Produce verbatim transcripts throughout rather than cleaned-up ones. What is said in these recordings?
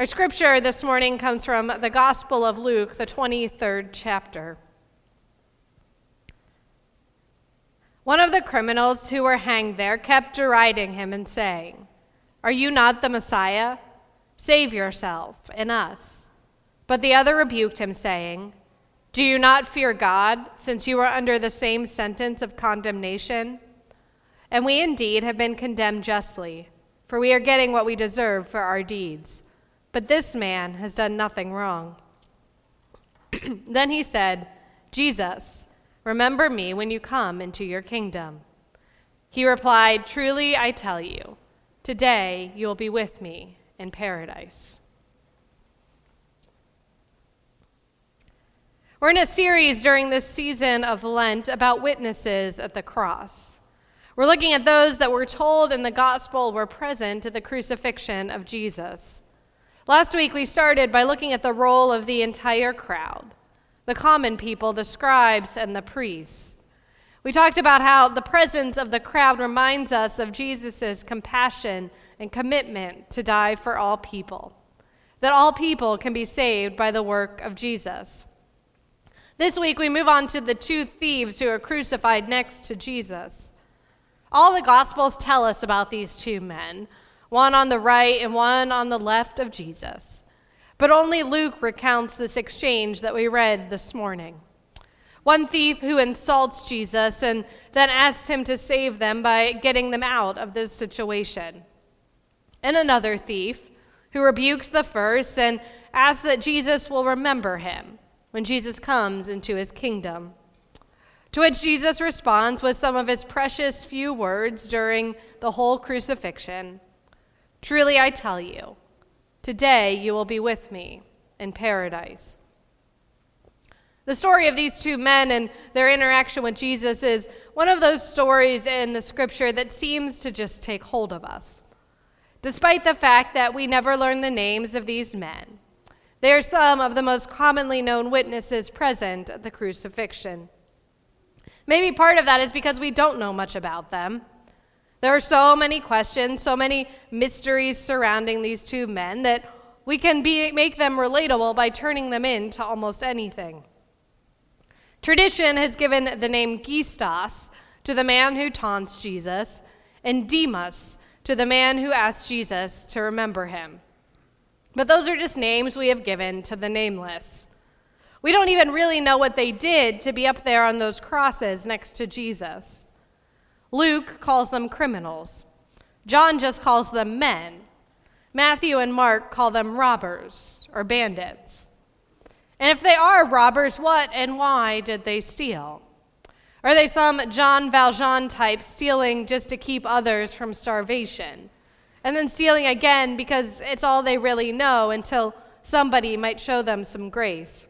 Our scripture this morning comes from the Gospel of Luke, the twenty-third chapter. One of the criminals who were hanged there kept deriding him and saying, "Are you not the Messiah? Save yourself and us." But the other rebuked him, saying, "Do you not fear God, since you are under the same sentence of condemnation? And we indeed have been condemned justly, for we are getting what we deserve for our deeds. But this man has done nothing wrong." Then he said, "Jesus, remember me when you come into your kingdom." He replied, "Truly I tell you, today you will be with me in paradise." We're in a series during this season of Lent about witnesses at the cross. We're looking at those that we're told in the gospel were present at the crucifixion of Jesus. Last week we started by looking at the role of the entire crowd, the common people, the scribes, and the priests. We talked about how the presence of the crowd reminds us of Jesus' compassion and commitment to die for all people, that all people can be saved by the work of Jesus. This week we move on to the two thieves who are crucified next to Jesus. All the Gospels tell us about these two men, one on the right and one on the left of Jesus. But only Luke recounts this exchange that we read this morning. One thief who insults Jesus and then asks him to save them by getting them out of this situation. And another thief who rebukes the first and asks that Jesus will remember him when Jesus comes into his kingdom. To which Jesus responds with some of his precious few words during the whole crucifixion. "Truly I tell you, today you will be with me in paradise." The story of these two men and their interaction with Jesus is one of those stories in the scripture that seems to just take hold of us. Despite the fact that we never learn the names of these men, they are some of the most commonly known witnesses present at the crucifixion. Maybe part of that is because we don't know much about them. There are so many questions, so many mysteries surrounding these two men that we can be, make them relatable by turning them into almost anything. Tradition has given the name Gistos to the man who taunts Jesus, and Demas to the man who asks Jesus to remember him. But those are just names we have given to the nameless. We don't even really know what they did to be up there on those crosses next to Jesus. Luke calls them criminals. John just calls them men. Matthew and Mark call them robbers or bandits. And if they are robbers, what and why did they steal? Are they some Jean Valjean type stealing just to keep others from starvation? And then stealing again because it's all they really know until somebody might show them some grace?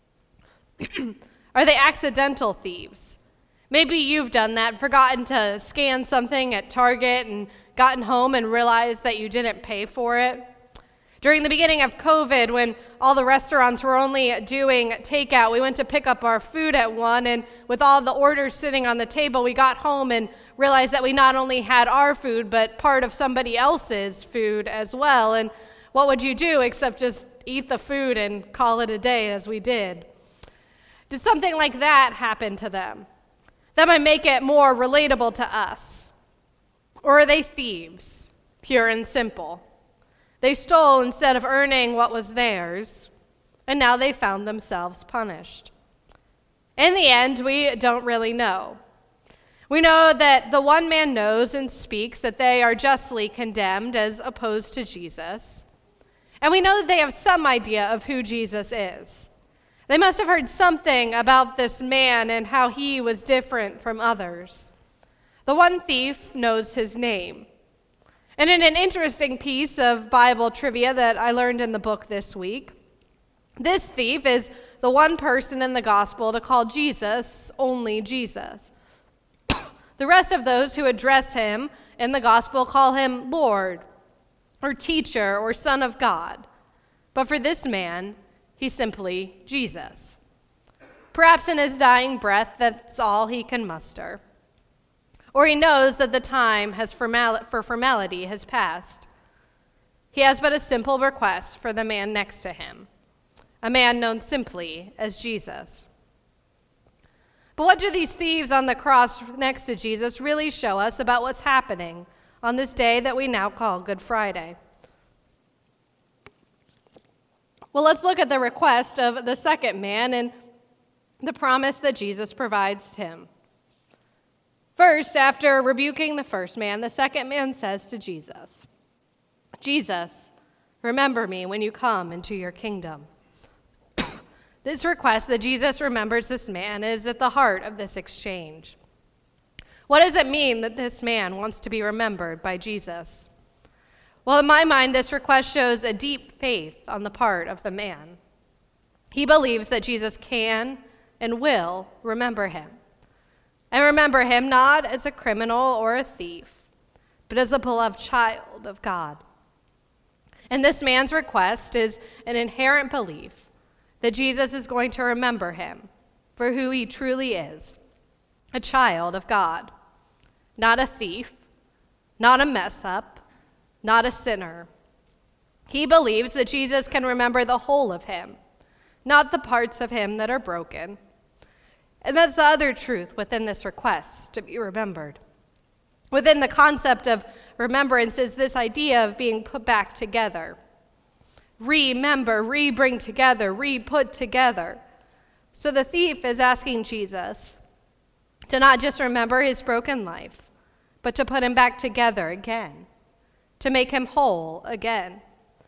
Are they accidental thieves? Maybe you've done that, forgotten to scan something at Target and gotten home and realized that you didn't pay for it. During the beginning of COVID, when all the restaurants were only doing takeout, we went to pick up our food at one, and with all the orders sitting on the table, we got home and realized that we not only had our food, but part of somebody else's food as well. And what would you do except just eat the food and call it a day, as we did? Did something like that happen to them? That might make it more relatable to us. Or are they thieves, pure and simple? They stole instead of earning what was theirs, and now they found themselves punished. In the end, we don't really know. We know that the one man knows and speaks that they are justly condemned as opposed to Jesus. And we know that they have some idea of who Jesus is. They must have heard something about this man and how he was different from others. The one thief knows his name. And in an interesting piece of Bible trivia that I learned in the book this week, this thief is the one person in the gospel to call Jesus only Jesus. The rest of those who address him in the gospel call him Lord, or teacher, or Son of God. But for this man, he's simply Jesus. Perhaps in his dying breath, that's all he can muster. Or he knows that the time has formal- for formality has passed. He has but a simple request for the man next to him, a man known simply as Jesus. But what do these thieves on the cross next to Jesus really show us about what's happening on this day that we now call Good Friday? Well, let's look at the request of the second man and the promise that Jesus provides him. First, after rebuking the first man, the second man says to Jesus, "Jesus, remember me when you come into your kingdom." This request that Jesus remembers this man is at the heart of this exchange. What does it mean that this man wants to be remembered by Jesus? Well, in my mind, this request shows a deep faith on the part of the man. He believes that Jesus can and will remember him. And remember him not as a criminal or a thief, but as a beloved child of God. And this man's request is an inherent belief that Jesus is going to remember him for who he truly is, a child of God, not a thief, not a mess-up, not a sinner. He believes that Jesus can remember the whole of him, not the parts of him that are broken. And that's the other truth within this request to be remembered. Within the concept of remembrance is this idea of being put back together. Remember, re-bring together, re-put together. So the thief is asking Jesus to not just remember his broken life, but to put him back together again, to make him whole again.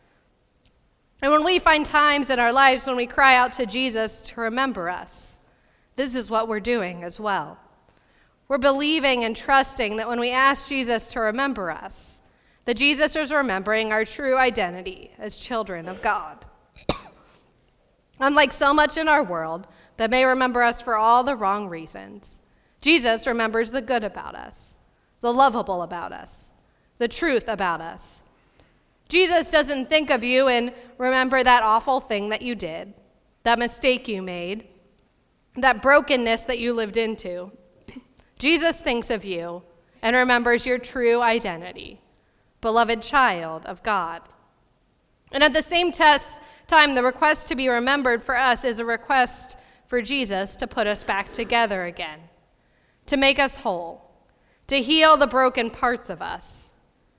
And when we find times in our lives when we cry out to Jesus to remember us, this is what we're doing as well. We're believing and trusting that when we ask Jesus to remember us, that Jesus is remembering our true identity as children of God. Unlike so much in our world that may remember us for all the wrong reasons, Jesus remembers the good about us, the lovable about us, the truth about us. Jesus doesn't think of you and remember that awful thing that you did, that mistake you made, that brokenness that you lived into. Jesus thinks of you and remembers your true identity, beloved child of God. And at the same test, time, the request to be remembered for us is a request for Jesus to put us back together again, to make us whole, to heal the broken parts of us.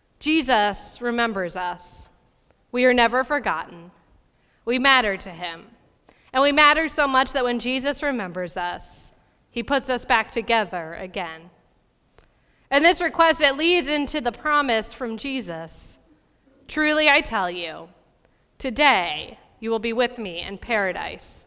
Jesus remembers us. We are never forgotten. We matter to him. And we matter so much that when Jesus remembers us, he puts us back together again. And this request, it leads into the promise from Jesus. Truly I tell you, today you will be with me in paradise.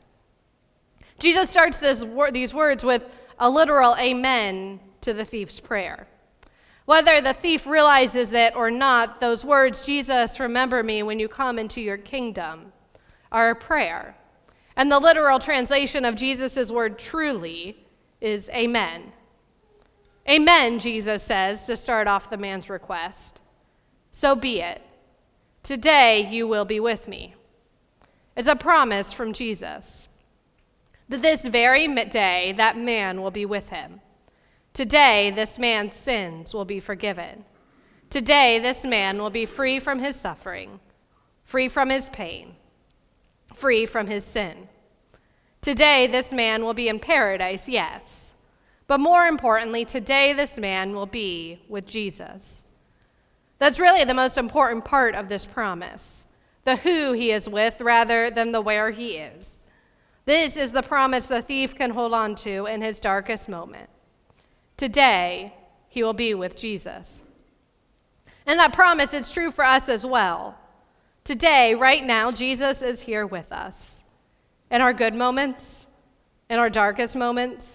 Jesus starts this, these words with a literal amen to the thief's prayer. Whether the thief realizes it or not, those words, Jesus, remember me when you come into your kingdom, are a prayer. And the literal translation of Jesus' word truly is amen. Amen, Jesus says, to start off the man's request. So be it. Today you will be with me. It's a promise from Jesus that this very day that man will be with him. Today this man's sins will be forgiven. Today this man will be free from his suffering, free from his pain, free from his sin. Today this man will be in paradise, yes. But more importantly, today this man will be with Jesus. That's really the most important part of this promise, the who he is with rather than the where he is. This is the promise the thief can hold on to in his darkest moment. Today, he will be with Jesus. And that promise, it's true for us as well. Today, right now, Jesus is here with us. In our good moments, in our darkest moments.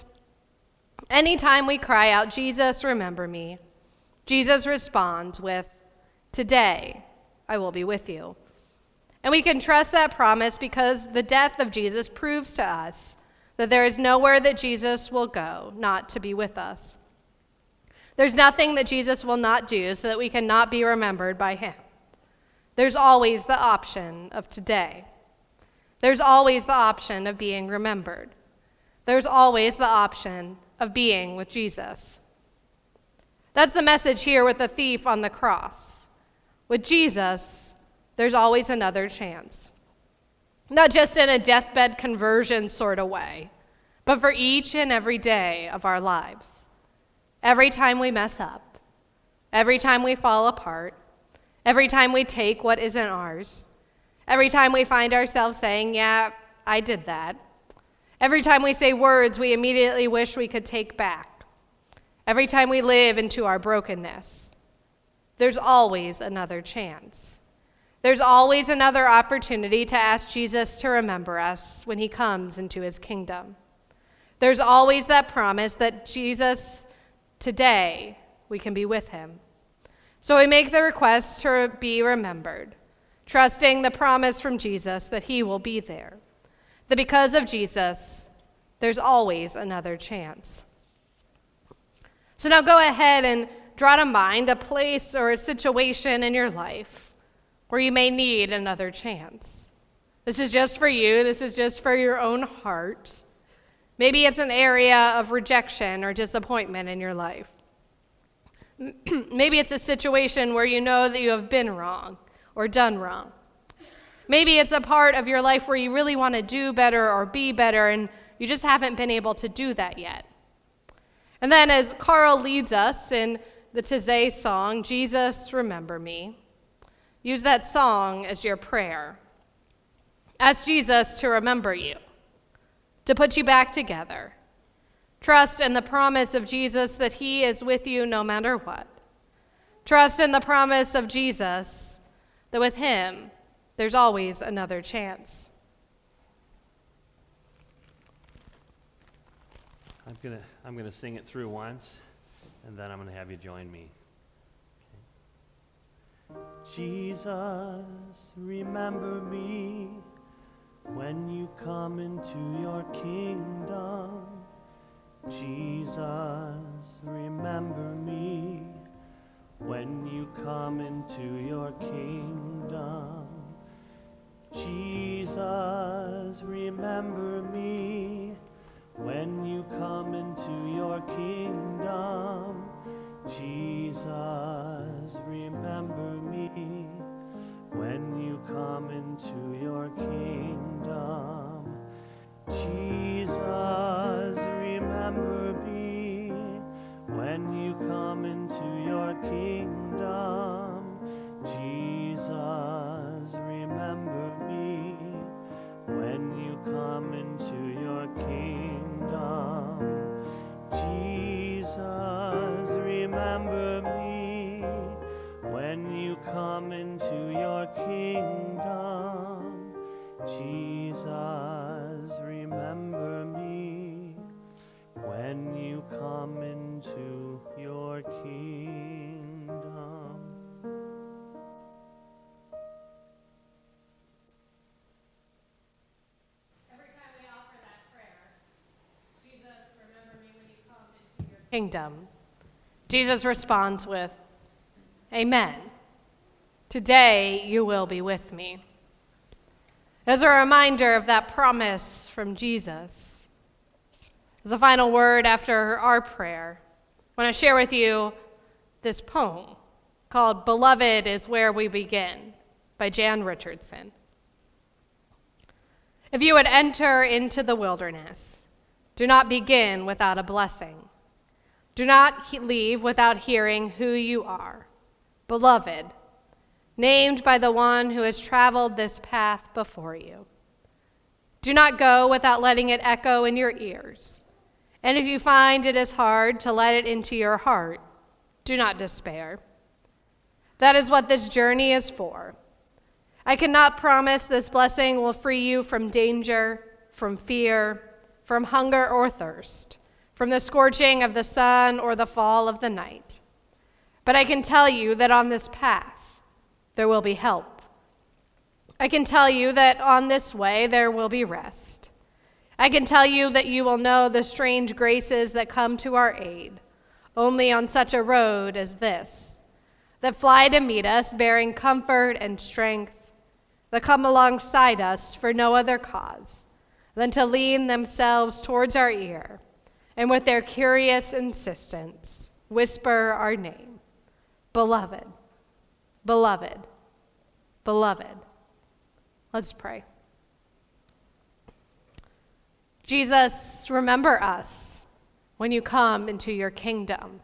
Anytime we cry out, Jesus, remember me, Jesus responds with, today I will be with you. And we can trust that promise because the death of Jesus proves to us that there is nowhere that Jesus will go not to be with us. There's nothing that Jesus will not do so that we cannot be remembered by him. There's always the option of today. There's always the option of being remembered. There's always the option of being with Jesus. That's the message here with the thief on the cross. With Jesus, there's always another chance. Not just in a deathbed conversion sort of way, but for each and every day of our lives. Every time we mess up, every time we fall apart, every time we take what isn't ours, every time we find ourselves saying, yeah, I did that, every time we say words we immediately wish we could take back, every time we live into our brokenness, there's always another chance. There's always another opportunity to ask Jesus to remember us when he comes into his kingdom. There's always that promise that Jesus, today, we can be with him. So we make the request to be remembered, trusting the promise from Jesus that he will be there, that because of Jesus, there's always another chance. So now go ahead and draw to mind a place or a situation in your life where you may need another chance. This is just for you. This is just for your own heart. Maybe it's an area of rejection or disappointment in your life. Maybe it's a situation where you know that you have been wrong or done wrong. Maybe it's a part of your life where you really want to do better or be better, and you just haven't been able to do that yet. And then as Carl leads us in the Taizé song, Jesus, Remember Me, use that song as your prayer. Ask Jesus to remember you, to put you back together. Trust in the promise of Jesus that he is with you no matter what. Trust in the promise of Jesus that with him, there's always another chance. I'm gonna I'm gonna sing it through once, and then I'm gonna have you join me. Jesus, remember me when you come into your kingdom. Jesus, remember me when you come into your kingdom. Jesus, remember me when you come into your kingdom. Jesus, remember me when you come into your kingdom. Jesus, remember me when you come into your kingdom. Jesus, remember me when you come into your kingdom. Jesus, remember me when you come into your kingdom. Jesus, remember me when you come into your kingdom. Every time we offer that prayer, Jesus, remember me when you come into your kingdom, Jesus responds with, Amen. Today you will be with me. As a reminder of that promise from Jesus, as a final word after our prayer, I want to share with you this poem called Beloved is Where We Begin by Jan Richardson. If you would enter into the wilderness, do not begin without a blessing. Do not he- leave without hearing who you are, beloved, named by the one who has traveled this path before you. Do not go without letting it echo in your ears. And if you find it is hard to let it into your heart, do not despair. That is what this journey is for. I cannot promise this blessing will free you from danger, from fear, from hunger or thirst, from the scorching of the sun or the fall of the night. But I can tell you that on this path, there will be help. I can tell you that on this way, there will be rest. I can tell you that you will know the strange graces that come to our aid, only on such a road as this, that fly to meet us bearing comfort and strength, that come alongside us for no other cause than to lean themselves towards our ear, and with their curious insistence, whisper our name, beloved, beloved, beloved. Let's pray. Jesus, remember us when you come into your kingdom.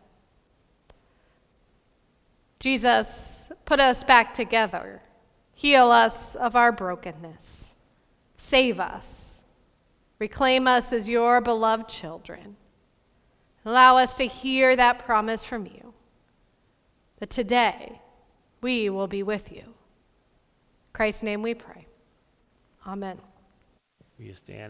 Jesus, put us back together. Heal us of our brokenness. Save us. Reclaim us as your beloved children. Allow us to hear that promise from you, that today we will be with you. In Christ's name we pray. Amen. Will you stand?